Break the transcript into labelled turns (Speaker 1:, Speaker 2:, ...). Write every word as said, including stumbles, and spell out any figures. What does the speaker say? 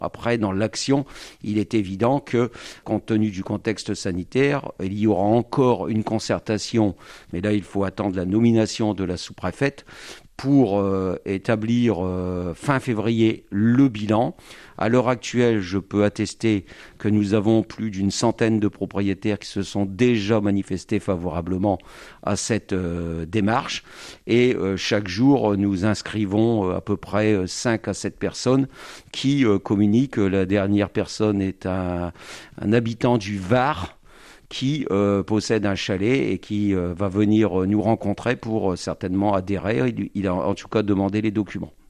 Speaker 1: Après, dans l'action, il est évident que, compte tenu du contexte sanitaire, il y aura encore une concertation, mais là, il faut attendre la nomination de la sous-préfète pour euh, établir euh, fin février le bilan. À l'heure actuelle, je peux attester que nous avons plus d'une centaine de propriétaires qui se sont déjà manifestés favorablement à cette euh, démarche. Et euh, chaque jour, nous inscrivons euh, à peu près cinq à sept personnes qui euh, communiquent. La dernière personne est un, un habitant du Var qui euh, possède un chalet et qui euh, va venir nous rencontrer pour euh, certainement adhérer. Il, il a en tout cas demandé les documents.